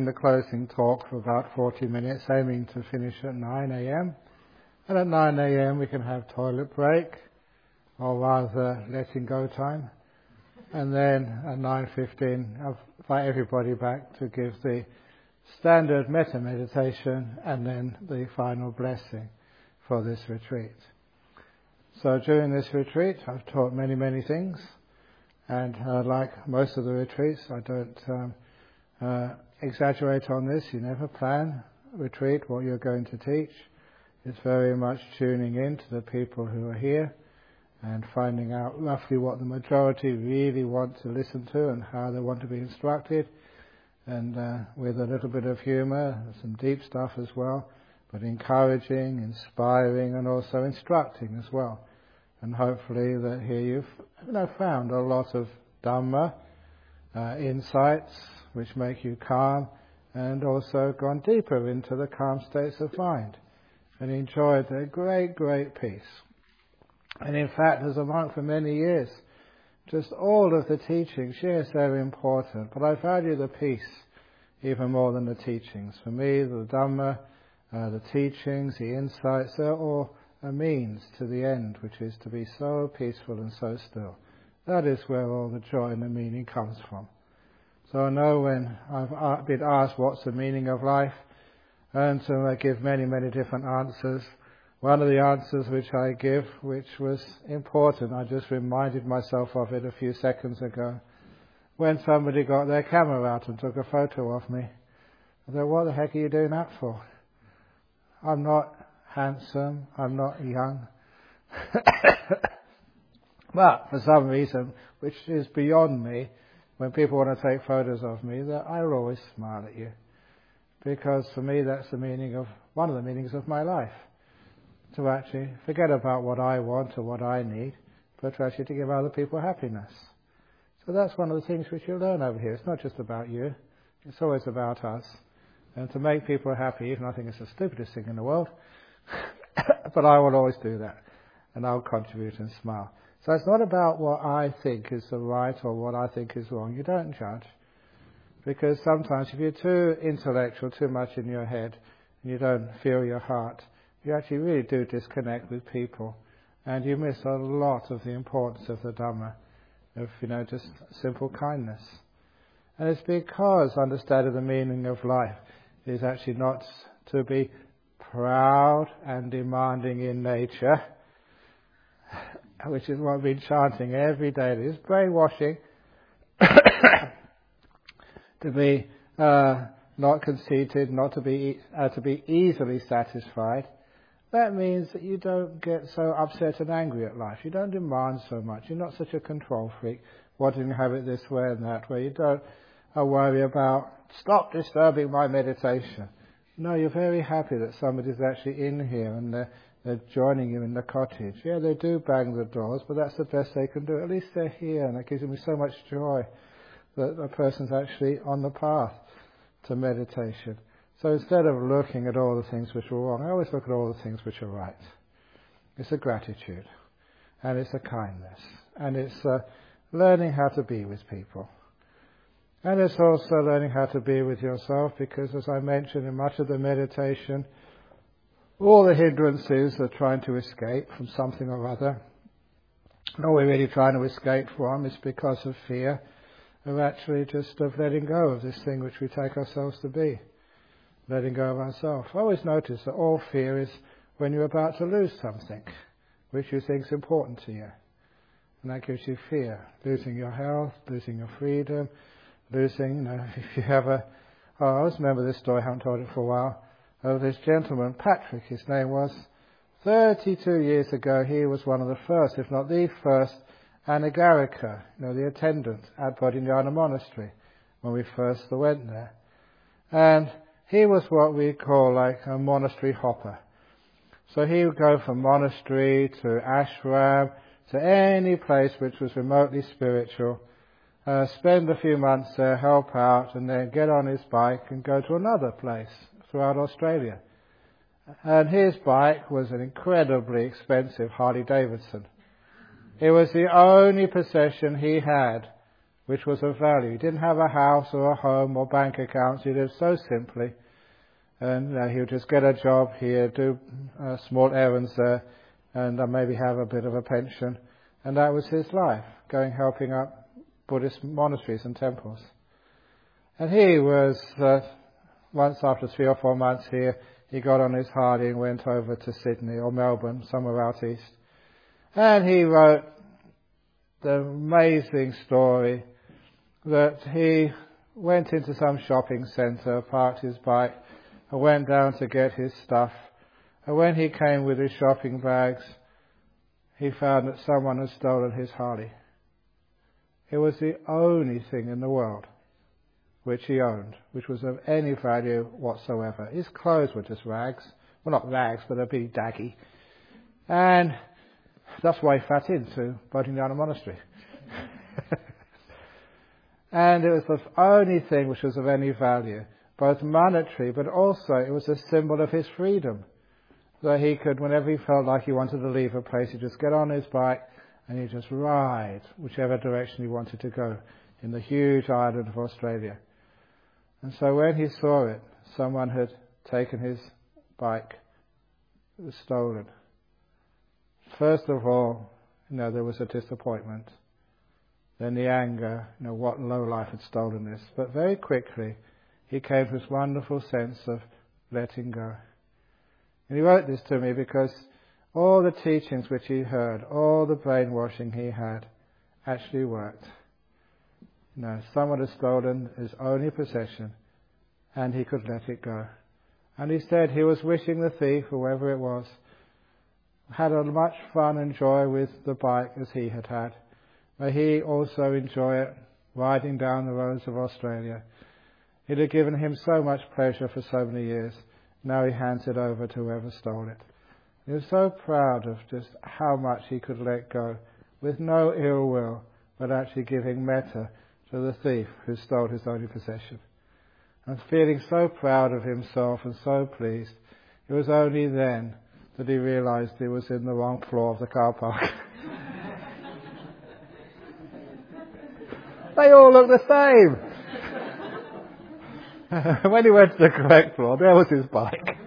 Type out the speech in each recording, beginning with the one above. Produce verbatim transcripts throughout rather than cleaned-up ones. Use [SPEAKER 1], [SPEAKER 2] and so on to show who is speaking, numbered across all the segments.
[SPEAKER 1] the closing talk for about forty minutes, aiming to finish at nine a.m. And at nine a.m. we can have toilet break, or rather letting go time. And then at nine fifteen, I'll invite everybody back to give the standard metta meditation and then the final blessing for this retreat. So during this retreat, I've taught many, many things. And uh, like most of the retreats, I don't um, uh, exaggerate on this. You never plan a retreat, what you're going to teach. It's very much tuning in to the people who are here and finding out roughly what the majority really want to listen to and how they want to be instructed. And uh, with a little bit of humour, some deep stuff as well, but encouraging, inspiring, and also instructing as well. And hopefully that here you've you know, found a lot of Dhamma, uh, insights which make you calm, and also gone deeper into the calm states of mind and enjoyed a great, great peace. And in fact, as a monk for many years, just all of the teachings, yes, they're important, but I value the peace even more than the teachings. For me, the Dhamma, uh, the teachings, the insights, they're all a means to the end, which is to be so peaceful and so still. That is where all the joy and the meaning comes from. So I know when I've been asked what's the meaning of life, and so I give many, many different answers. One of the answers which I give, which was important, I just reminded myself of it a few seconds ago, when somebody got their camera out and took a photo of me. I thought, what the heck are you doing that for? I'm not handsome, I'm not young. But for some reason, which is beyond me, when people want to take photos of me, that I will always smile at you. Because for me that's the meaning of, one of the meanings of my life. To actually forget about what I want or what I need, but to actually to give other people happiness. So that's one of the things which you'll learn over here. It's not just about you, it's always about us. And to make people happy, even I think it's the stupidest thing in the world, but I will always do that. And I'll contribute and smile. So it's not about what I think is the right or what I think is wrong. You don't judge. Because sometimes if you're too intellectual, too much in your head, and you don't feel your heart, you actually really do disconnect with people. And you miss a lot of the importance of the Dhamma, of, you know, just simple kindness. And it's because understanding the meaning of life is actually not to be proud and demanding in nature, which is what I've been chanting every day. It is brainwashing to be uh, not conceited, not to be uh, to be easily satisfied. That means that you don't get so upset and angry at life. You don't demand so much. You're not such a control freak, wanting to have it this way and that way. You don't uh, worry about, stop disturbing my meditation. No, you're very happy that somebody's actually in here and they're, they're joining you in the cottage. Yeah, they do bang the doors, but that's the best they can do. At least they're here, and it gives me so much joy that a person's actually on the path to meditation. So instead of looking at all the things which are wrong, I always look at all the things which are right. It's a gratitude, and it's a kindness, and it's uh, learning how to be with people. And it's also learning how to be with yourself, because as I mentioned in much of the meditation, all the hindrances are trying to escape from something or other. And all we're really trying to escape from is because of fear, of actually just of letting go of this thing which we take ourselves to be. Letting go of ourselves. I always notice that all fear is when you're about to lose something which you think is important to you. And that gives you fear. Losing your health, losing your freedom, losing, you know, if you have a... Oh, I always remember this story, I haven't told it for a while, of this gentleman, Patrick, his name was. thirty-two years ago, he was one of the first, if not the first, Anagarika, you know, the attendant at Bodhinyana Monastery, when we first went there. And he was what we call like a monastery hopper. So he would go from monastery to ashram, to any place which was remotely spiritual, uh, spend a few months there, help out, and then get on his bike and go to another place throughout Australia. And his bike was an incredibly expensive Harley Davidson. It was the only possession he had which was of value. He didn't have a house or a home or bank accounts. He lived so simply. And you know, he would just get a job here, do uh, small errands there, and uh, maybe have a bit of a pension. And that was his life, going helping up Buddhist monasteries and temples. And he was, uh, once after three or four months here, he got on his Hardy and went over to Sydney or Melbourne, somewhere out east. And he wrote the amazing story that he went into some shopping centre, parked his bike, and went down to get his stuff. And when he came with his shopping bags, he found that someone had stolen his Harley. It was the only thing in the world which he owned, which was of any value whatsoever. His clothes were just rags. Well, not rags, but they're pretty daggy. And that's why he fat into boating down a monastery. And it was the only thing which was of any value, both monetary, but also it was a symbol of his freedom. So he could, whenever he felt like he wanted to leave a place, he'd just get on his bike and he'd just ride whichever direction he wanted to go in the huge island of Australia. And so when he saw it, someone had taken his bike. It was stolen. First of all, you know, there was a disappointment. Then the anger, you know, what lowlife had stolen this. But very quickly, he came to this wonderful sense of letting go. And he wrote this to me because all the teachings which he heard, all the brainwashing he had, actually worked. No, someone had stolen his only possession, and he could let it go. And he said he was wishing the thief, whoever it was, had as much fun and joy with the bike as he had had. May he also enjoy it, riding down the roads of Australia. It had given him so much pleasure for so many years. Now he hands it over to whoever stole it. He was so proud of just how much he could let go, with no ill will, but actually giving metta to the thief who stole his only possession. And feeling so proud of himself and so pleased, it was only then that he realized he was in the wrong floor of the car park. They all look the same. When he went to the correct floor, there was his bike.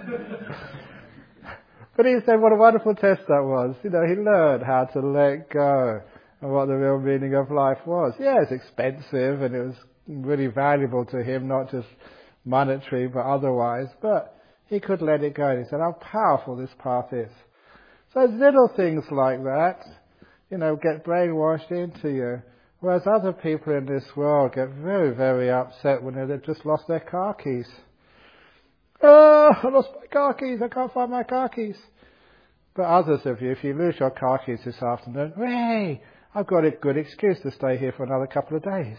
[SPEAKER 1] But he said what a wonderful test that was. You know, he learned how to let go and what the real meaning of life was. Yeah, it's expensive and it was really valuable to him, not just monetary but otherwise, but he could let it go. And he said how powerful this path is. So little things like that, you know, get brainwashed into you. Whereas other people in this world get very, very upset when they've just lost their car keys. Oh, I lost my car keys, I can't find my car keys. But others of you, if you lose your car keys this afternoon, hey, I've got a good excuse to stay here for another couple of days.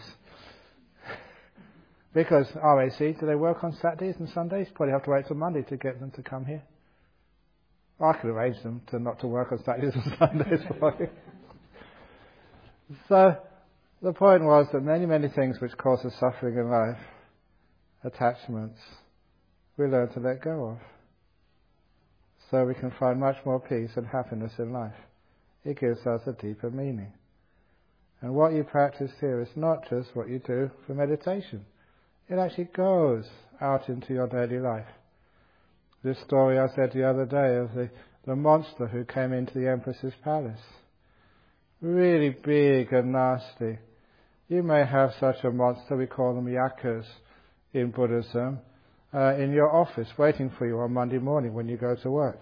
[SPEAKER 1] Because R A C, do they work on Saturdays and Sundays? Probably have to wait till Monday to get them to come here. I could arrange them to not to work on Saturdays and Sundays for you. So, the point was that many, many things which cause us suffering in life, attachments, we learn to let go of. So we can find much more peace and happiness in life. It gives us a deeper meaning. And what you practice here is not just what you do for meditation. It actually goes out into your daily life. This story I said the other day of the, the monster who came into the Empress's palace. Really big and nasty. You may have such a monster, we call them yakas in Buddhism, uh, in your office waiting for you on Monday morning when you go to work.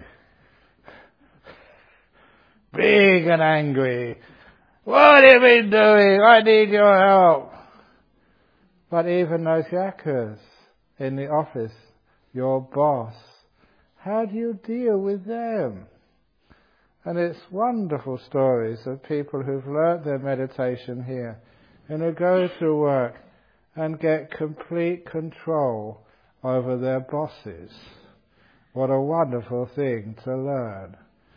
[SPEAKER 1] Big and angry. What have you been doing? I need your help. But even those yakas in the office, your boss, how do you deal with them? And it's wonderful stories of people who've learnt their meditation here and who go to work and get complete control over their bosses. What a wonderful thing to learn.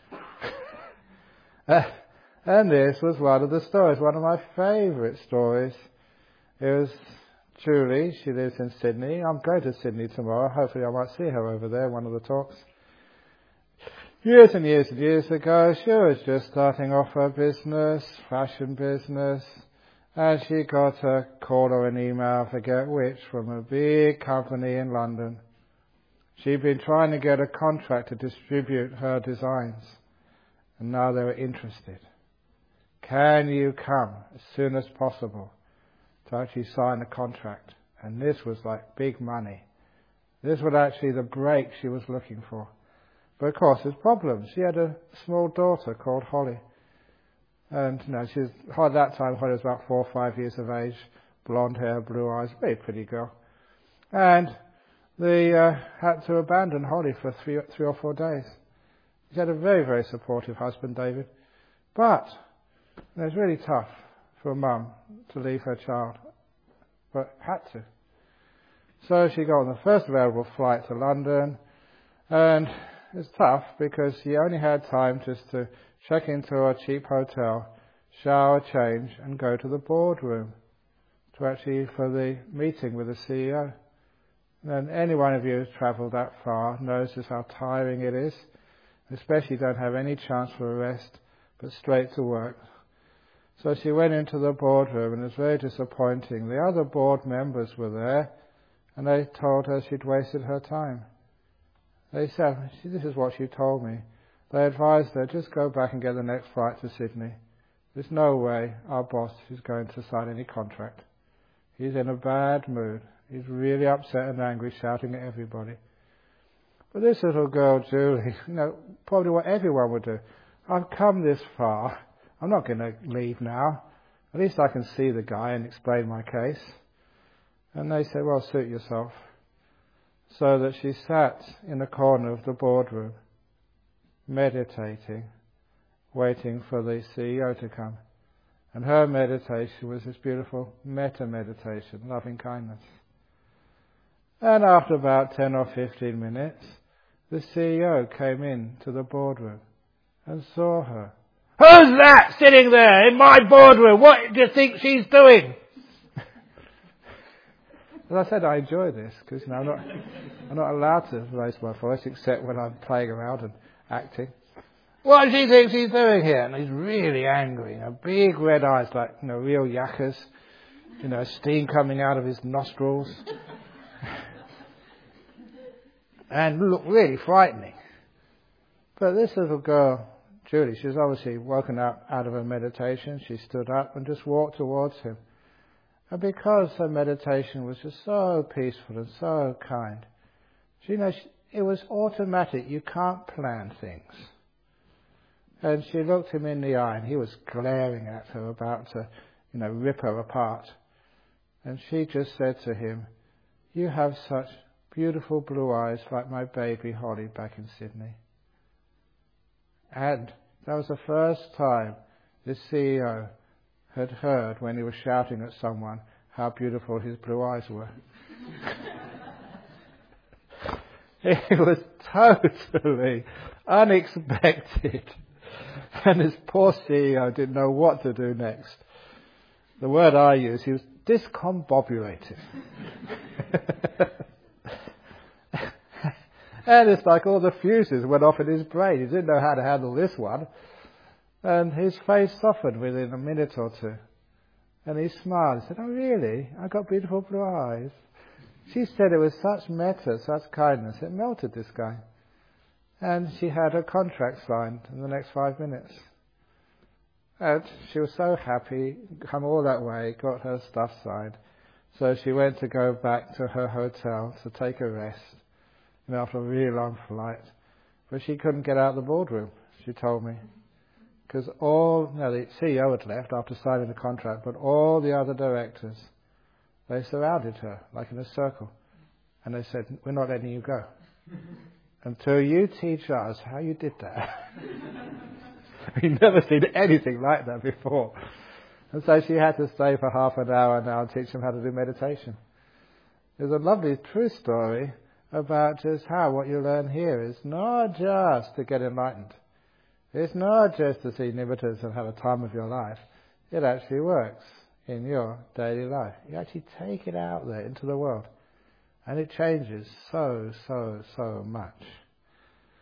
[SPEAKER 1] And this was one of the stories, one of my favourite stories. It was Julie, she lives in Sydney. I'm going to Sydney tomorrow. Hopefully I might see her over there, one of the talks. Years and years and years ago, she was just starting off her business, fashion business, And she got a call or an email, I forget which, from a big company in London. She'd been trying to get a contract to distribute her designs, and now they were interested. Can you come as soon as possible to actually sign a contract? And this was like big money. This was actually the break she was looking for. But of course, there's problems. She had a small daughter called Holly. And you know, she's, at that time, Holly was about four or five years of age, blonde hair, blue eyes, very pretty girl. And they uh, had to abandon Holly for three, three or four days. She had a very, very supportive husband, David. But you know, it's really tough for a mum to leave her child, but had to. So she got on the first available flight to London, and it's tough because she only had time just to check into a cheap hotel, shower, change, and go to the boardroom to actually for the meeting with the C E O. And any one of you who's travelled that far knows just how tiring it is, especially don't have any chance for a rest, but straight to work. So she went into the boardroom, and it was very disappointing. The other board members were there, and they told her she'd wasted her time. They said, this is what she told me. They advised her, just go back and get the next flight to Sydney. There's no way our boss is going to sign any contract. He's in a bad mood. He's really upset and angry, shouting at everybody. But this little girl, Julie, you know, probably what everyone would do. I've come this far. I'm not going to leave now. At least I can see the guy and explain my case. And they said, well, suit yourself. So that she sat in the corner of the boardroom, meditating, waiting for the C E O to come. And her meditation was this beautiful metta-meditation, loving kindness. And after about ten or fifteen minutes, the C E O came in to the boardroom and saw her. Who's that sitting there in my boardroom? What do you think she's doing? As I said, I enjoy this because you know, I'm not, I'm not allowed to raise my voice except when I'm playing around and acting. What does she think she's doing here? And he's really angry. You know, big red eyes like you know, real yakkers. You know, steam coming out of his nostrils. And look really frightening. But this little girl, Julie, she was obviously woken up out of her meditation. She stood up and just walked towards him. And because her meditation was just so peaceful and so kind, she, you know, she, it was automatic. You can't plan things. And she looked him in the eye, and he was glaring at her, about to, you know, rip her apart. And she just said to him, "You have such beautiful blue eyes like my baby Holly back in Sydney." And that was the first time this C E O had heard when he was shouting at someone how beautiful his blue eyes were. It was totally unexpected. And this poor C E O didn't know what to do next. The word I use, he was discombobulated. And it's like all the fuses went off in his brain. He didn't know how to handle this one. And his face softened within a minute or two. And he smiled and said, "Oh, really? I got beautiful blue eyes." She said it was such metta, such kindness, it melted this guy. And she had her contract signed in the next five minutes. And she was so happy, come all that way, got her stuff signed. So she went to go back to her hotel to take a rest, you know, after a really long flight. But she couldn't get out of the boardroom, she told me. Because all, you know, the C E O had left after signing the contract, but all the other directors, they surrounded her, like in a circle. And they said, "We're not letting you go until you teach us how you did that." We'd never seen anything like that before. And so she had to stay for half an hour now and teach them how to do meditation. There's a lovely true story about just how what you learn here is not just to get enlightened. It's not just to see nimittas and have a time of your life. It actually works in your daily life. You actually take it out there into the world. And it changes so, so, so much.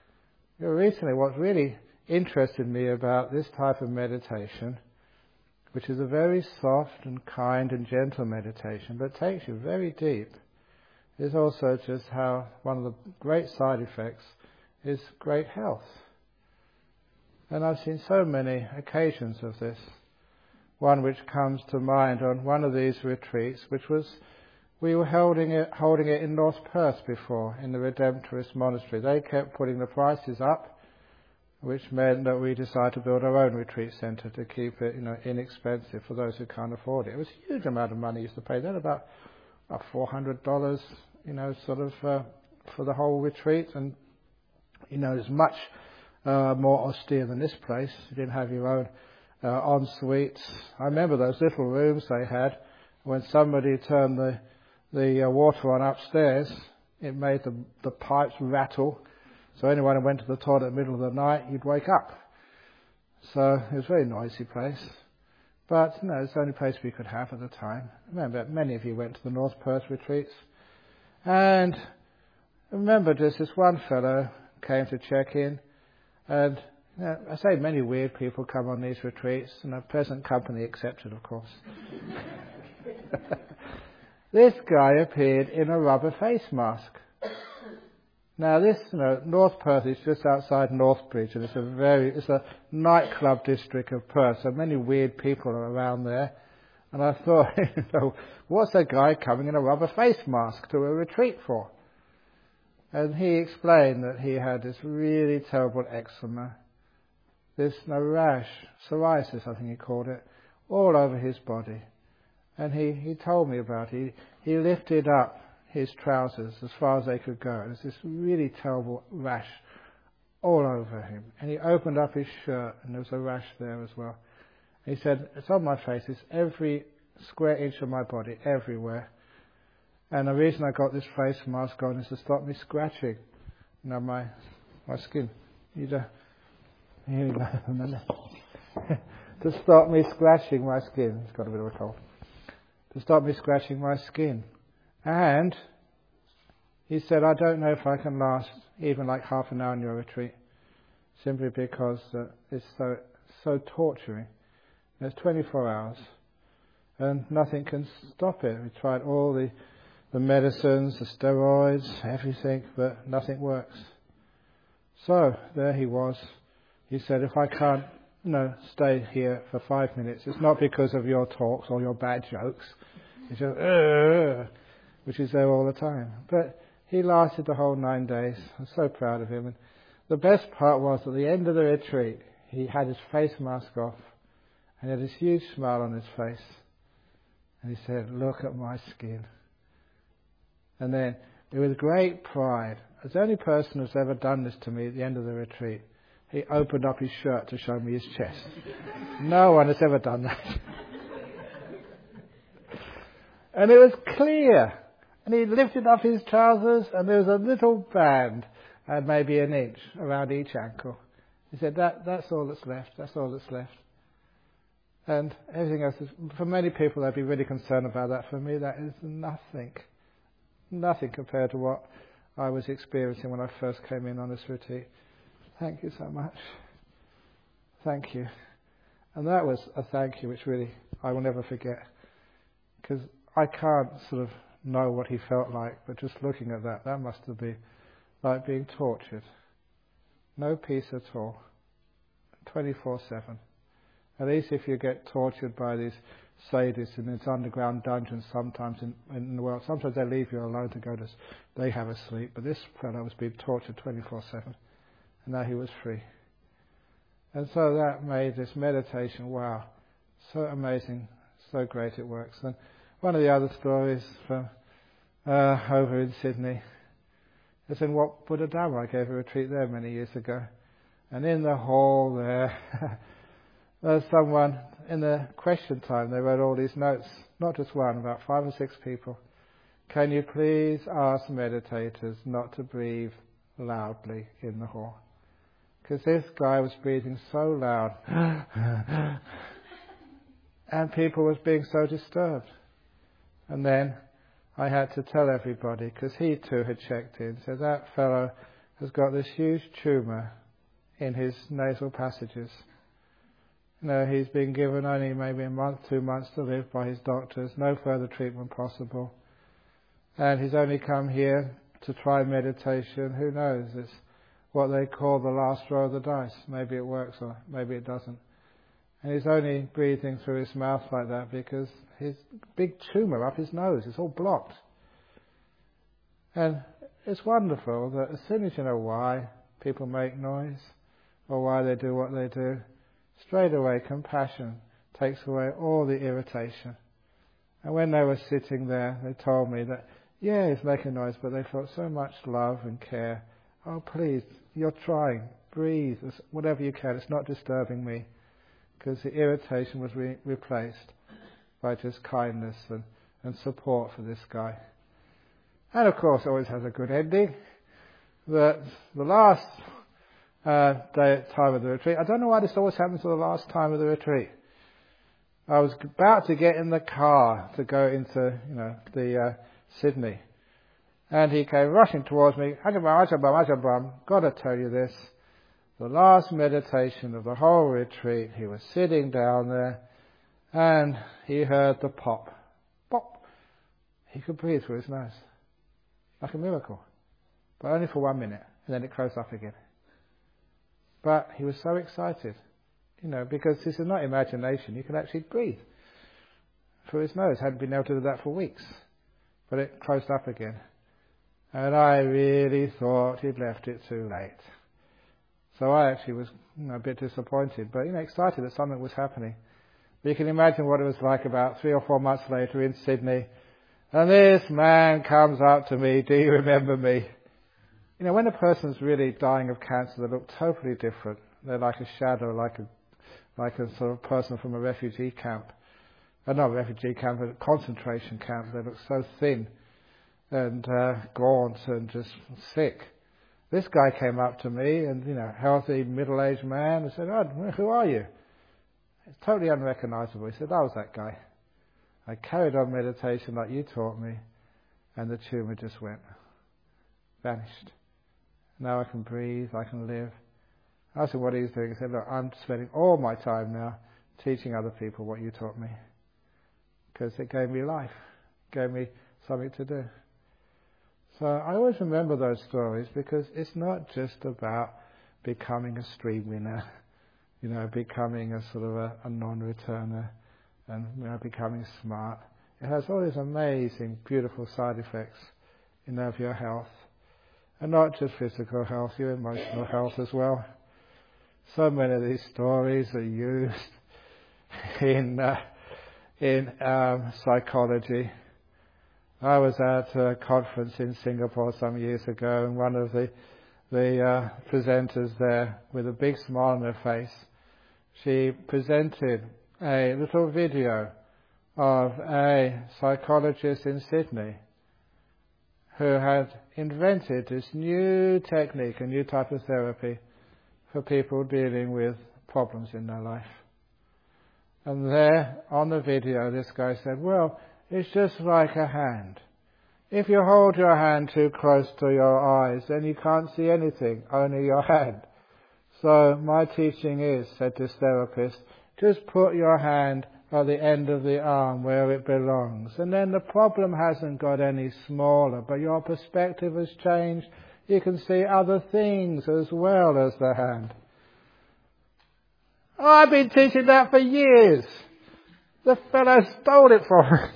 [SPEAKER 1] You know, recently, what really interested me about this type of meditation, which is a very soft and kind and gentle meditation, but takes you very deep, is also just how one of the great side effects is great health. And I've seen so many occasions of this. One which comes to mind on one of these retreats, which was, we were holding it, holding it in North Perth before, in the Redemptorist Monastery. They kept putting the prices up, which meant that we decided to build our own retreat centre to keep it, you know, inexpensive for those who can't afford it. It was a huge amount of money you used to pay then, about, about four hundred dollars, you know, sort of uh, for the whole retreat, and you know, it's much uh, more austere than this place. You didn't have your own uh, en suites. I remember those little rooms they had. When somebody turned the the uh, water on upstairs, it made the the pipes rattle. So anyone who went to the toilet in the middle of the night, you'd wake up. So it was a very noisy place. But, you know, it's the only place we could have at the time. I remember many of you went to the North Perth retreats. And I remember just this one fellow came to check in. And you know, I say many weird people come on these retreats, and a pleasant company accepted, of course. This guy appeared in a rubber face mask. Now this, you know, North Perth is just outside Northbridge, and it's a very, it's a nightclub district of Perth, so many weird people are around there. And I thought, you know, what's a guy coming in a rubber face mask to a retreat for? And he explained that he had this really terrible eczema, this no rash, psoriasis I think he called it, all over his body. And he, he told me about it. He, he lifted up his trousers as far as they could go. There's this really terrible rash all over him. And he opened up his shirt, and there was a rash there as well. He said, it's on my face, it's every square inch of my body, everywhere. And the reason I got this face mask on is to stop me scratching, you know, my my skin. You know, here you go. To stop me scratching my skin. It's got a bit of a cold. To stop me scratching my skin. And he said, I don't know if I can last even like half an hour in your retreat, simply because uh, it's so so torturing. It's twenty-four hours, and nothing can stop it. We tried all the, the medicines, the steroids, everything, but nothing works. So there he was. He said, if I can't, you know, stay here for five minutes, it's not because of your talks or your bad jokes. It's just, Ugh! which is there all the time. But he lasted the whole nine days. I'm so proud of him. And the best part was, at the end of the retreat, he had his face mask off, and he had this huge smile on his face. And he said, look at my skin. And then, with great pride, as the only person who's ever done this to me at the end of the retreat, he opened up his shirt to show me his chest. No one has ever done that. And it was clear. And he lifted up his trousers, and there was a little band, and maybe an inch around each ankle. He said, that, that's all that's left, that's all that's left. And everything else is, for many people they'd be really concerned about that. For me, that is nothing. Nothing compared to what I was experiencing when I first came in on this retreat. Thank you so much. Thank you. And that was a thank you which really I will never forget. Because I can't sort of know what he felt like, but just looking at that, that must have been like being tortured. No peace at all. twenty-four seven. At least if you get tortured by these sadists in these underground dungeons sometimes in, in the world, sometimes they leave you alone to go to, they have a sleep, but this fellow was being tortured twenty-four seven, and now he was free. And so that made this meditation, wow, so amazing, so great it works. And one of the other stories from uh, over in Sydney is in Wat Buddha Dhamma. I gave a retreat there many years ago. And in the hall there, there was someone, in the question time, they wrote all these notes, not just one, about five or six people. Can you please ask meditators not to breathe loudly in the hall? Because this guy was breathing so loud. And people was being so disturbed. And then I had to tell everybody, because he too had checked in, so that fellow has got this huge tumour in his nasal passages. You know, he's been given only maybe a month, two months to live by his doctors, no further treatment possible. And he's only come here to try meditation. Who knows? It's what they call the last roll of the dice. Maybe it works or maybe it doesn't. And he's only breathing through his mouth like that because his big tumour up his nose is all blocked. And it's wonderful that as soon as you know why people make noise or why they do what they do, straight away compassion takes away all the irritation. And when they were sitting there, they told me that, yeah, he's making noise, but they felt so much love and care. Oh, please, you're trying. Breathe, whatever you can. It's not disturbing me. Because the irritation was re- replaced by just kindness and, and support for this guy. And of course, it always has a good ending. That the last uh, day, time of the retreat, I don't know why this always happens to the last time of the retreat. I was about to get in the car to go into, you know, the uh, Sydney, and he came rushing towards me. Ajabam, Ajabam, Ajabam. Got to tell you this. The last meditation of the whole retreat, he was sitting down there and he heard the pop. Pop! He could breathe through his nose. Like a miracle. But only for one minute. And then it closed up again. But he was so excited. You know, because this is not imagination. You can actually breathe through his nose. Hadn't been able to do that for weeks. But it closed up again. And I really thought he'd left it too late. So I actually was, you know, a bit disappointed, but, you know, excited that something was happening. But you can imagine what it was like about three or four months later in Sydney. And this man comes up to me, do you remember me? You know, when a person's really dying of cancer, they look totally different. They're like a shadow, like a, like a sort of person from a refugee camp. Uh, not a refugee camp, but a concentration camp. They look so thin and uh, gaunt and just sick. This guy came up to me, and, you know, healthy, middle-aged man, and said, oh, who are you? It's totally unrecognizable. He said, I was that guy. I carried on meditation like you taught me, and the tumour just went, vanished. Now I can breathe, I can live. I said, what are you doing? He said, look, I'm spending all my time now teaching other people what you taught me, because it gave me life, gave me something to do. So I always remember those stories because it's not just about becoming a stream winner, you know, becoming a sort of a, a non-returner and, you know, becoming smart. It has all these amazing, beautiful side effects, you know, of your health. And not just physical health, your emotional health as well. So many of these stories are used in, uh, in um, psychology. I was at a conference in Singapore some years ago, and one of the the uh, presenters there, with a big smile on her face, she presented a little video of a psychologist in Sydney who had invented this new technique, a new type of therapy for people dealing with problems in their life. And there, on the video, this guy said, well, it's just like a hand. If you hold your hand too close to your eyes, then you can't see anything, only your hand. So my teaching is, said this therapist, just put your hand at the end of the arm where it belongs. And then the problem hasn't got any smaller, but your perspective has changed. You can see other things as well as the hand. Oh, I've been teaching that for years. The fellow stole it from me.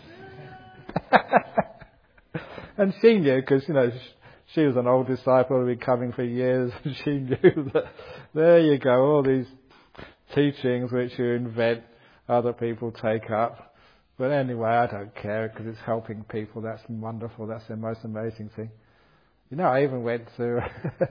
[SPEAKER 1] And she knew, because, you know, she was an old disciple who had been coming for years, and she knew that, there you go, all these teachings which you invent, other people take up. But anyway, I don't care, because it's helping people. That's wonderful. That's the most amazing thing. You know, I even went to,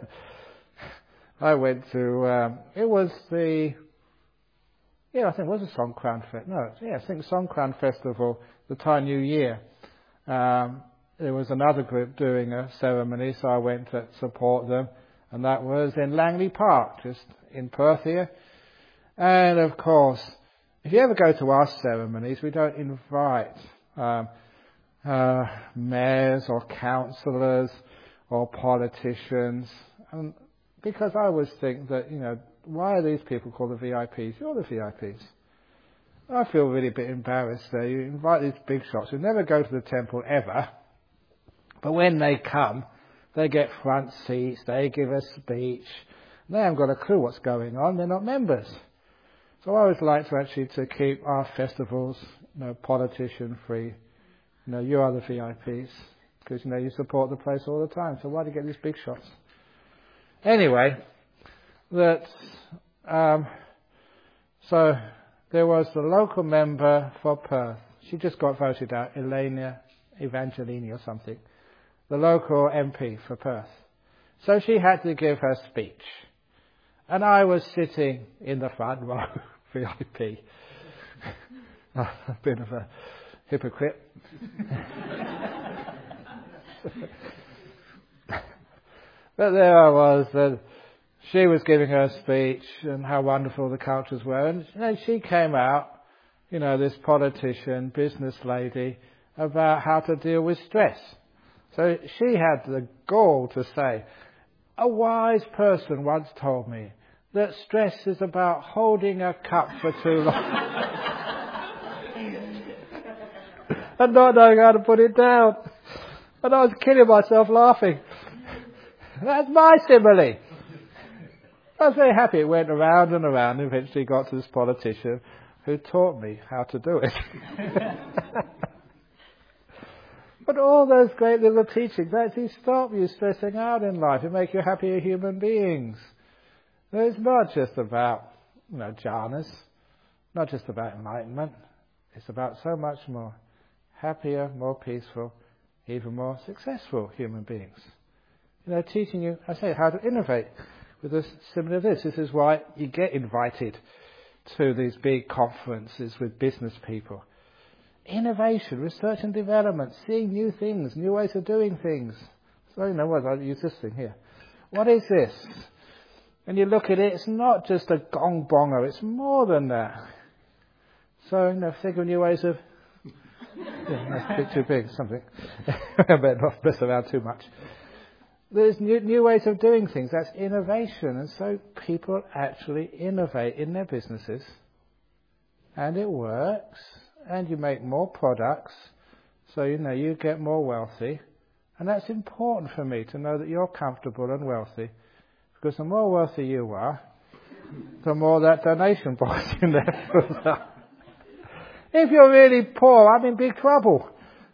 [SPEAKER 1] I went to, um, it was the, yeah, I think it was a Songkran Festival. No, yeah, I think Songkran Festival, the Thai New Year. Um, there was another group doing a ceremony, so I went to support them, and that was in Langley Park, just in Perth here. And of course, if you ever go to our ceremonies, we don't invite um, uh, mayors or councillors or politicians, and because I always think that, you know, why are these people called the V I Ps? You're the V I Ps. I feel really a bit embarrassed there. You invite these big shots who never go to the temple ever, but when they come, they get front seats, they give a speech, they haven't got a clue what's going on, they're not members. So I always like to actually to keep our festivals, you know, politician free. You know, you are the V I Ps, because, you know, you support the place all the time, so why do you get these big shots? Anyway, that, um, so there was the local member for Perth. She just got voted out, Elena Evangelini or something. The local M P for Perth. So she had to give her speech. And I was sitting in the front row, V I P. A bit of a hypocrite. But there I was, and she was giving her speech and how wonderful the cultures were. And you know, she came out, you know, this politician, business lady, about how to deal with stress. So she had the gall to say, a wise person once told me that stress is about holding a cup for too long and not knowing how to put it down. And I was killing myself laughing. That's my simile. I was very happy. It went around and around and eventually got to this politician who taught me how to do it. But all those great little teachings actually stop you stressing out in life and make you happier human beings. It's not just about, you know, jhanas, not just about enlightenment. It's about so much more. Happier, more peaceful, even more successful human beings. You know, teaching you, I say, how to innovate with this, similar to this. This is why you get invited to these big conferences with business people. Innovation, research and development, seeing new things, new ways of doing things. So, you know what, I'll use this thing here. What is this? And you look at it, it's not just a gong bongo, it's more than that. So, you know, think of new ways of... yeah, that's a bit too big, something. I better not mess around too much. There's new, new ways of doing things. That's innovation. And so people actually innovate in their businesses. And it works. And you make more products. So, you know, you get more wealthy. And that's important for me to know that you're comfortable and wealthy. Because the more wealthy you are, the more that donation box in there fills up. If you're really poor, I'm in big trouble.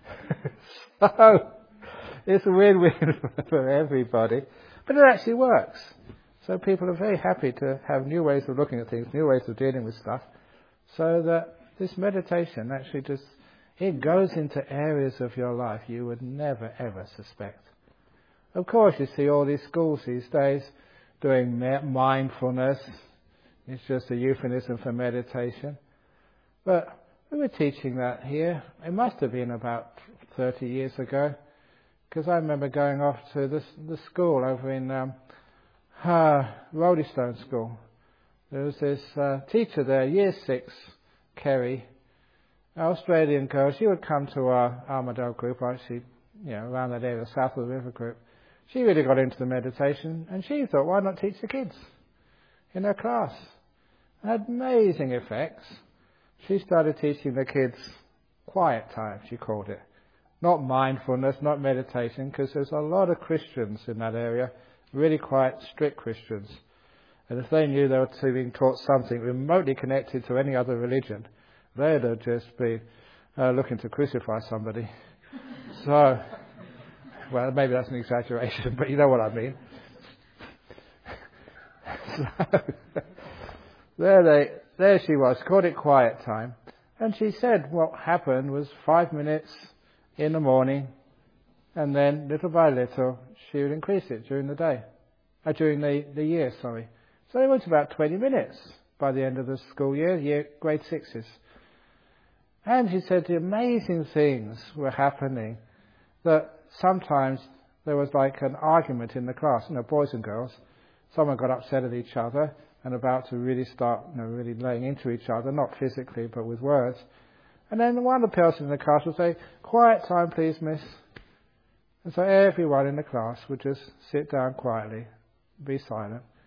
[SPEAKER 1] So, it's a win-win for everybody. But it actually works. So people are very happy to have new ways of looking at things, new ways of dealing with stuff. So that this meditation actually just, it goes into areas of your life you would never ever suspect. Of course you see all these schools these days doing mindfulness. It's just a euphemism for meditation. But we were teaching that here. It must have been about thirty years ago. Because I remember going off to this, the school over in um, uh, Roldystone School. There was this uh, teacher there, year six, Kerry, an Australian girl. She would come to our Armadale group, actually, you know, around that area, south of the river group. She really got into the meditation, and she thought, why not teach the kids in her class? It had amazing effects. She started teaching the kids quiet time, she called it. Not mindfulness, not meditation, because there's a lot of Christians in that area, really quite strict Christians. And if they knew they were being taught something remotely connected to any other religion, they'd have just been uh, looking to crucify somebody. So, well, maybe that's an exaggeration, but you know what I mean. So, there they, there she was, called it quiet time. And she said what happened was five minutes in the morning, and then little by little she would increase it during the day, uh, during the, the year, sorry. So it was about twenty minutes by the end of the school year, year grade sixes. And she said the amazing things were happening, that sometimes there was like an argument in the class, you know, boys and girls. Someone got upset at each other and about to really start, you know, really laying into each other, not physically but with words. And then one of the person in the class would say, quiet time please, miss. And so everyone in the class would just sit down quietly, be silent.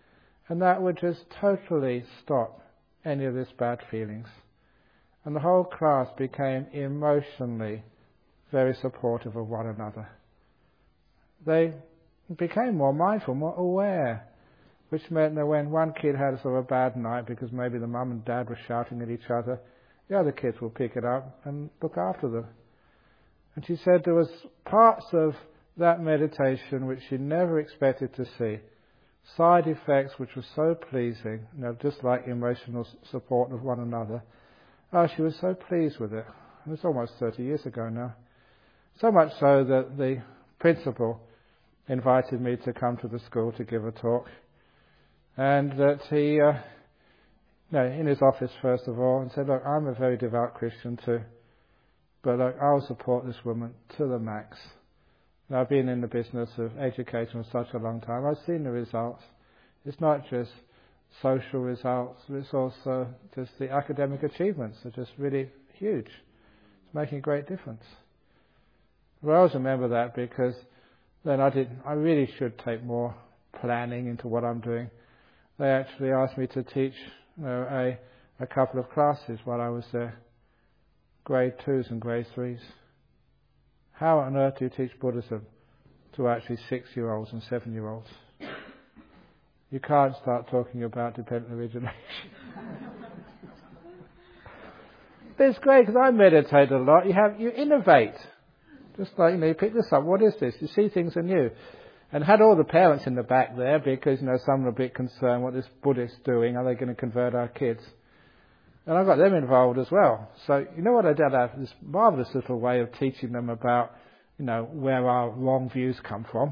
[SPEAKER 1] And that would just totally stop any of this bad feelings. And the whole class became emotionally very supportive of one another. They became more mindful, more aware, which meant that when one kid had a sort of a bad night because maybe the mum and dad were shouting at each other, the other kids will pick it up and look after them. And she said there was parts of that meditation which she never expected to see, side effects which were so pleasing, you know, just like emotional support of one another. Oh, she was so pleased with it. It was almost thirty years ago now. So much so that the principal invited me to come to the school to give a talk. And that he, uh, no, in his office first of all, and said, look, I'm a very devout Christian too, but look, I'll support this woman to the max. And I've been in the business of education for such a long time. I've seen the results. It's not just social results, it's also just the academic achievements are just really huge. It's making a great difference. Well, I always remember that because then I did, I really should take more planning into what I'm doing. They actually asked me to teach you know, a, a couple of classes while I was there, grade twos and grade threes. How on earth do you teach Buddhism to actually six-year-olds and seven-year-olds? You can't start talking about dependent origination. But it's great because I meditate a lot. You have you innovate. Just like, you know, you pick this up. What is this? You see things anew. And had all the parents in the back there because, you know, some were a bit concerned what this Buddhist's doing. Are they going to convert our kids? And I got them involved as well. So, you know what I did? I have this marvellous little way of teaching them about, you know, where our wrong views come from.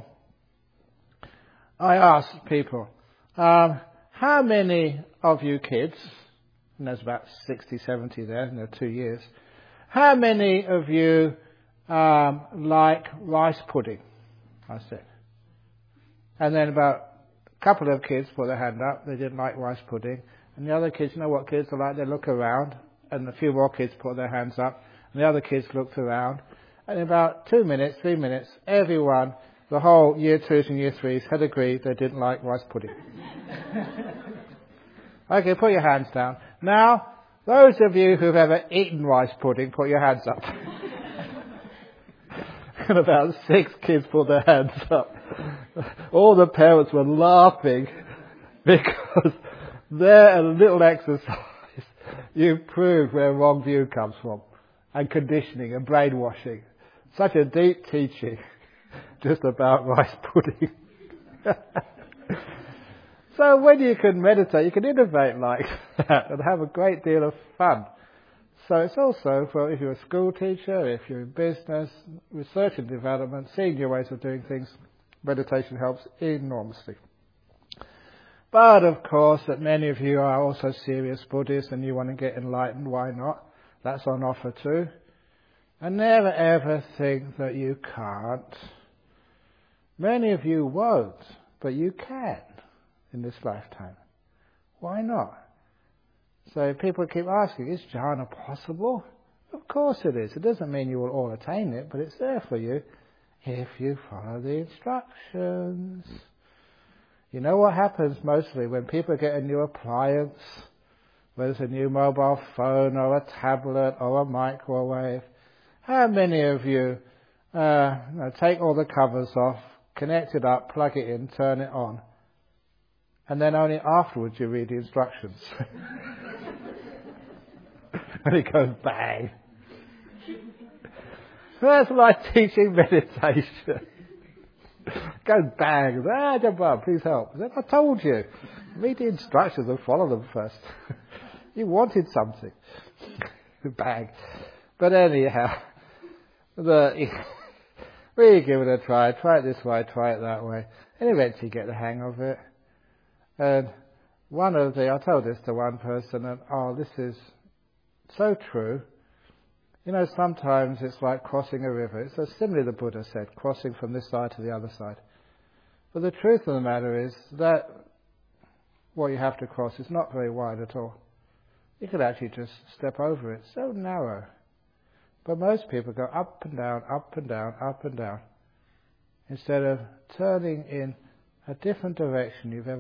[SPEAKER 1] I asked people, um, how many of you kids, and there's about sixty, seventy there in the two years, how many of you um, like rice pudding? I said. And then about a couple of kids put their hand up. They didn't like rice pudding. And the other kids, you know what kids are like? They look around. And a few more kids put their hands up. And the other kids looked around. And in about two minutes, three minutes, everyone, the whole year twos and year threes, had agreed they didn't like rice pudding. Okay, put your hands down. Now, those of you who've ever eaten rice pudding, put your hands up. And about six kids put their hands up. All the parents were laughing because there, a little exercise, you prove where wrong view comes from, and conditioning and brainwashing. Such a deep teaching just about rice pudding. So when you can meditate, you can innovate like that and have a great deal of fun. So it's also for if you're a school teacher, if you're in business, research and development, seeing new ways of doing things, meditation helps enormously. But of course, that many of you are also serious Buddhists and you want to get enlightened, why not? That's on offer too. And never ever think that you can't. Many of you won't, but you can in this lifetime. Why not? So people keep asking, is jhana possible? Of course it is. It doesn't mean you will all attain it, but it's there for you if you follow the instructions. You know what happens mostly when people get a new appliance, whether it's a new mobile phone or a tablet or a microwave, how many of you, uh, you know, take all the covers off, connect it up, plug it in, turn it on, and then only afterwards you read the instructions? And it goes bang. That's like teaching meditation. It goes bang. Ah, Jabbar, please help. I told you. Read the instructions and follow them first. You wanted something. Bang. But anyhow, the, we give it a try. Try it this way, try it that way. And eventually get the hang of it. And one of the, I told this to one person, and oh, this is so true. You know, sometimes it's like crossing a river. It's as similarly the Buddha said, crossing from this side to the other side. But the truth of the matter is that what you have to cross is not very wide at all. You could actually just step over it. So narrow. But most people go up and down, up and down, up and down, instead of turning in a different direction you've ever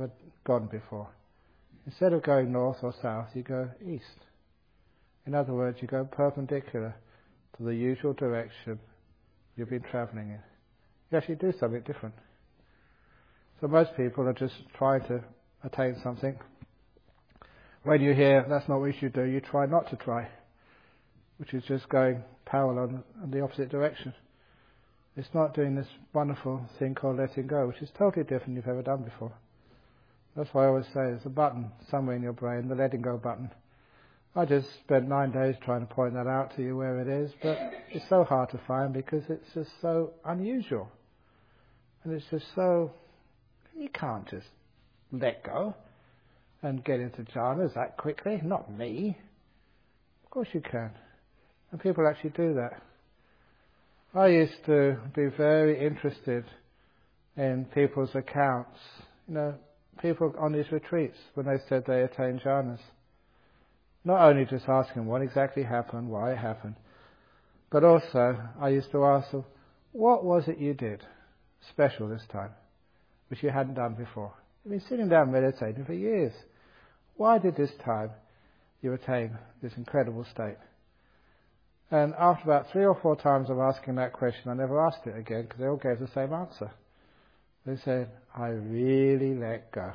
[SPEAKER 1] gone before. Instead of going north or south, you go east. In other words, you go perpendicular to the usual direction you've been travelling in. You actually do something different. So most people are just trying to attain something. When you hear that's not what you should do, you try not to try, which is just going parallel in the opposite direction. It's not doing this wonderful thing called letting go, which is totally different than you've ever done before. That's why I always say there's a button somewhere in your brain, the letting go button. I just spent nine days trying to point that out to you where it is, but it's so hard to find because it's just so unusual. And it's just so, you can't just let go and get into jhanas that quickly. Not me. Of course you can. And people actually do that. I used to be very interested in people's accounts. You know, people on these retreats when they said they attained jhanas. Not only just asking what exactly happened, why it happened, but also I used to ask them, what was it you did special this time, which you hadn't done before? You've been sitting down meditating for years. Why did this time you attain this incredible state? And after about three or four times of asking that question, I never asked it again because they all gave the same answer. They said, I really let go.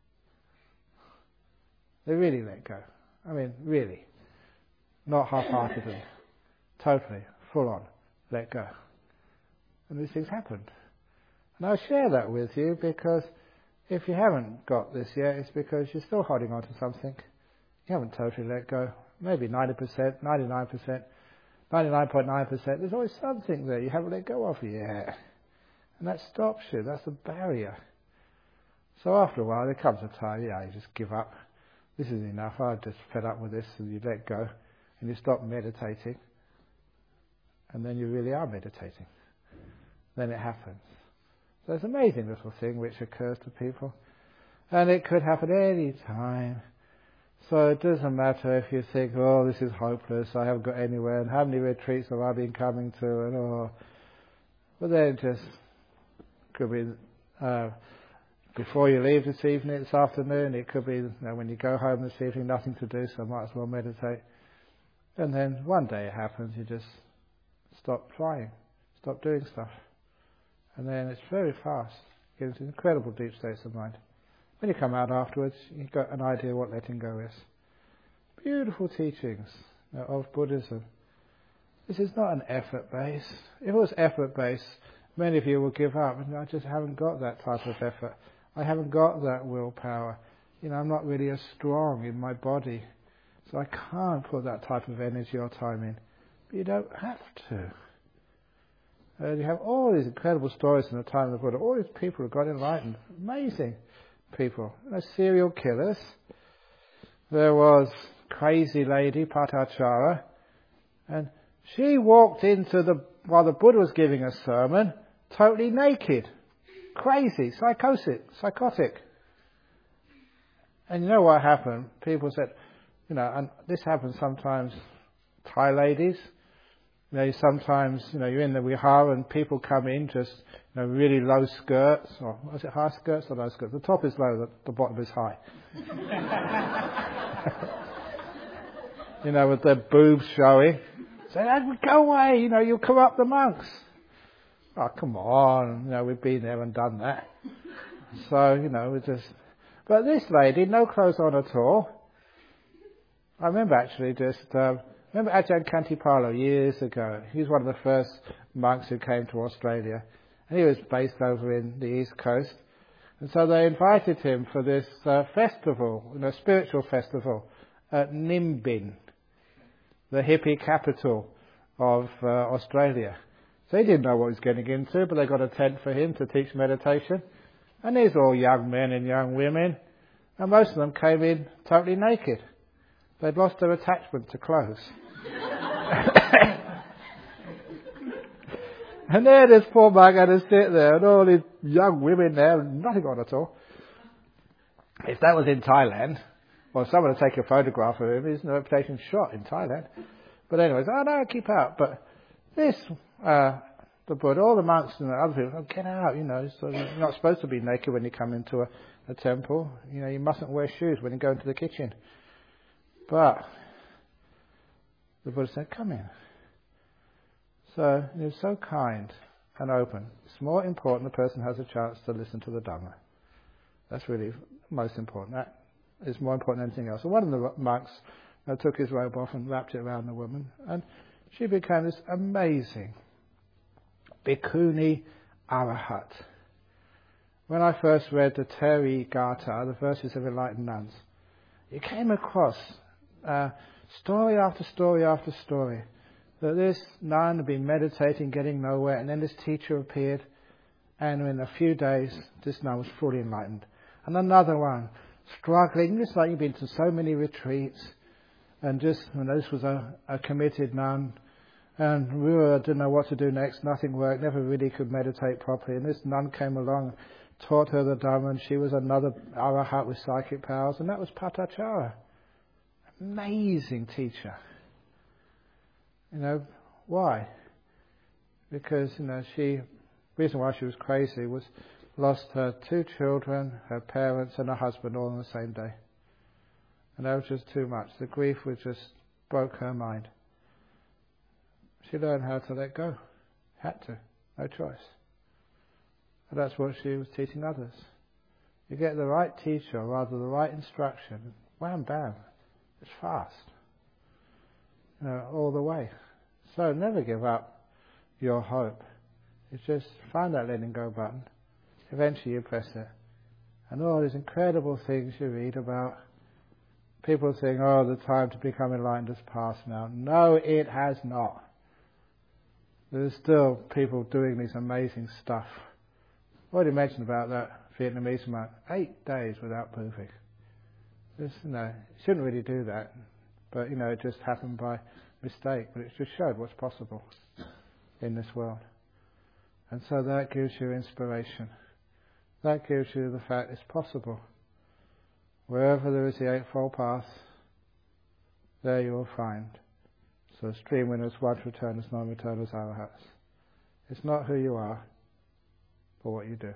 [SPEAKER 1] They really let go. I mean, really. Not half-heartedly. Totally, full on, let go. And these things happened. And I share that with you because if you haven't got this yet, it's because you're still holding on to something. You haven't totally let go. Maybe ninety percent, ninety-nine percent, ninety-nine point nine percent. There's always something there you haven't let go of yet. And that stops you. That's the barrier. So after a while, there comes a time, yeah, you just give up. This is enough. I'm just fed up with this, and you let go, and you stop meditating, and then you really are meditating. Then it happens. So it's an amazing little thing which occurs to people, and it could happen any time. So it doesn't matter if you think, oh, this is hopeless, I haven't got anywhere, and how many retreats have I been coming to, and oh, but then it just could be. Uh, Before you leave this evening, this afternoon, it could be, you know, when you go home this evening, nothing to do, so might as well meditate. And then one day it happens, you just stop trying, stop doing stuff. And then it's very fast. You get into incredible deep states of mind. When you come out afterwards, you've got an idea what letting go is. Beautiful teachings, you know, of Buddhism. This is not an effort-based. If it was effort-based, many of you will give up. And I just haven't got that type of effort. I haven't got that willpower. You know, I'm not really as strong in my body. So I can't put that type of energy or time in. But you don't have to. Uh, you have all these incredible stories in the time of the Buddha. All these people who got enlightened. Amazing people. You know, serial killers. There was crazy lady, Patachara. And she walked into the, while the Buddha was giving a sermon, totally naked. Crazy, psychotic, psychotic. And you know what happened? People said, you know, and this happens sometimes, Thai ladies, you know, sometimes, you know, you're in the vihara and people come in just, you know, really low skirts, or was it high skirts or low skirts? The top is low, the, the bottom is high. You know, with their boobs showing. Say, go away, you know, you'll corrupt the monks. Oh, come on, you know, we've been there and done that. So, you know, we just... But this lady, no clothes on at all. I remember actually just... Uh, remember Ajahn Kantipalo years ago? He was one of the first monks who came to Australia. And he was based over in the East Coast. And so they invited him for this uh, festival, you know, spiritual festival at Nimbin, the hippie capital of uh, Australia. So he didn't know what he was getting into, but they got a tent for him to teach meditation. And these are all young men and young women. And most of them came in totally naked. They'd lost their attachment to clothes. And there this poor monk had to sit there, and all these young women there, nothing on at all. If that was in Thailand, well, someone would take a photograph of him, his reputation shot in Thailand. But anyways, oh no, keep out. But this uh, the Buddha, all the monks and the other people, oh, get out, you know, so you're not supposed to be naked when you come into a, a temple. You know, you mustn't wear shoes when you go into the kitchen. But the Buddha said, come in. So he was so kind and open. It's more important the person has a chance to listen to the Dhamma. That's really most important. That is more important than anything else. So one of the monks uh, took his robe off and wrapped it around the woman, and she became this amazing Bhikkhuni Arahat. When I first read the Therigatha, the verses of enlightened nuns, it came across uh, story after story after story that this nun had been meditating, getting nowhere, and then this teacher appeared, and in a few days this nun was fully enlightened. And another one, struggling, just like you've been to so many retreats, and just, you know, this was a, a committed nun, and we were, didn't know what to do next, nothing worked, never really could meditate properly, and this nun came along, taught her the Dhamma, and she was another Arahat with psychic powers, and that was Patachara. Amazing teacher. You know, why? Because, you know, she, the reason why she was crazy was lost her two children, her parents, and her husband all on the same day. And that was just too much. The grief was just broke her mind. She learned how to let go. Had to. No choice. And that's what she was teaching others. You get the right teacher, or rather the right instruction, wham bam, it's fast. You know, all the way. So never give up your hope. It's just find that letting go button. Eventually you press it. And all these incredible things you read about, people saying, oh, the time to become enlightened has passed now. No, it has not. There's still people doing these amazing stuff. I already mentioned about that Vietnamese monk, eight days without moving. Just, you know, shouldn't really do that, but you know, it just happened by mistake. But it just showed what's possible in this world, and so that gives you inspiration. That gives you the fact it's possible. Wherever there is the Eightfold Path, there you will find. So stream winners, once returners, non-returners, arahats. It's not who you are, but what you do.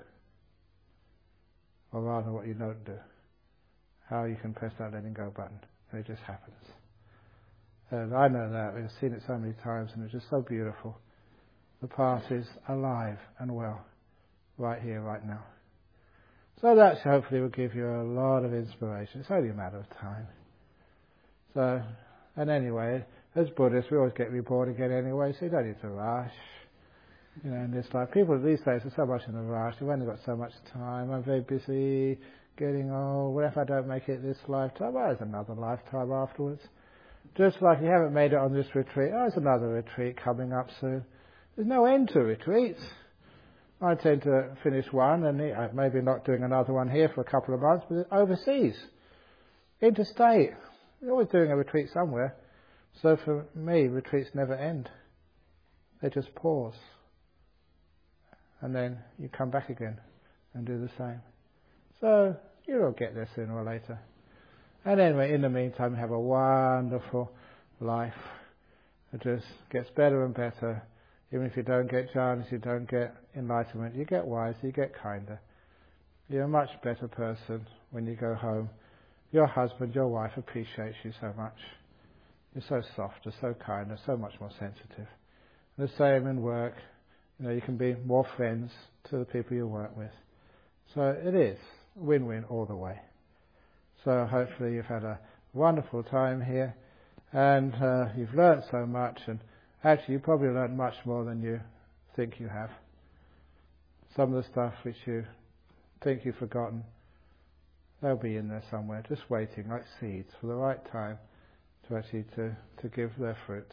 [SPEAKER 1] Or rather what you don't do. How you can press that letting go button. And it just happens. And I know that. We've seen it so many times and it's just so beautiful. The path is alive and well. Right here, right now. So that hopefully will give you a lot of inspiration. It's only a matter of time. So, and anyway, as Buddhists, we always get reborn again anyway, so you don't need to rush. You know, in this life, people these days are so much in a rush. We've only got so much time. I'm very busy, getting old. What if I don't make it this lifetime? Well, there's another lifetime afterwards. Just like you haven't made it on this retreat, oh, there's another retreat coming up soon. There's no end to retreats. I intend to finish one, and maybe not doing another one here for a couple of months, but overseas, interstate. We're always doing a retreat somewhere. So for me, retreats never end. They just pause. And then you come back again and do the same. So you'll get there sooner or later. And anyway, in the meantime, have a wonderful life. It just gets better and better. Even if you don't get jhanas, you don't get enlightenment, you get wiser, you get kinder. You're a much better person when you go home. Your husband, your wife appreciates you so much. You're so softer, so kinder, so much more sensitive. And the same in work. You know, you can be more friends to the people you work with. So it is win-win all the way. So hopefully you've had a wonderful time here, and uh, you've learnt so much, and actually you probably learnt much more than you think you have. Some of the stuff which you think you've forgotten, they'll be in there somewhere, just waiting like seeds for the right time to actually to, to give their fruit.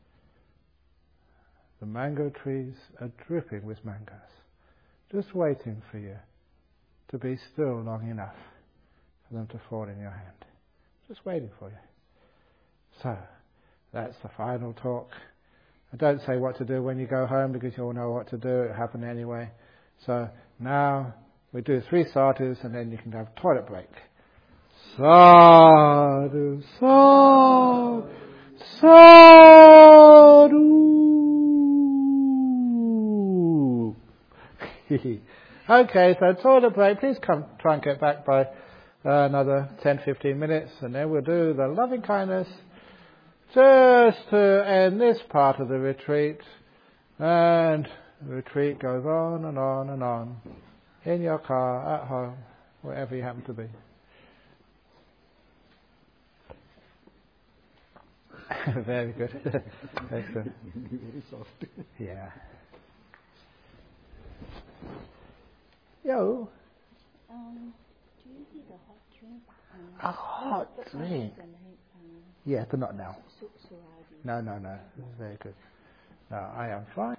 [SPEAKER 1] The mango trees are dripping with mangoes, just waiting for you to be still long enough for them to fall in your hand. Just waiting for you. So, that's the final talk. I don't say what to do when you go home because you all know what to do. It happened anyway. So, now we do three sadhus and then you can have a toilet break. Sadhu, sadhu, sadhu. Okay, so toilet break. Please come try and get back by uh, another ten to fifteen minutes, and then we'll do the loving kindness just to end this part of the retreat. And the retreat goes on and on and on. In your car, at home, wherever you happen to be. Very good. Excellent.
[SPEAKER 2] Very soft.
[SPEAKER 1] Yeah. Yo.
[SPEAKER 3] Um, do you need a hot drink? Um,
[SPEAKER 1] A hot drink? Yeah, but not now. No, no, no. Very good. No, I am fine.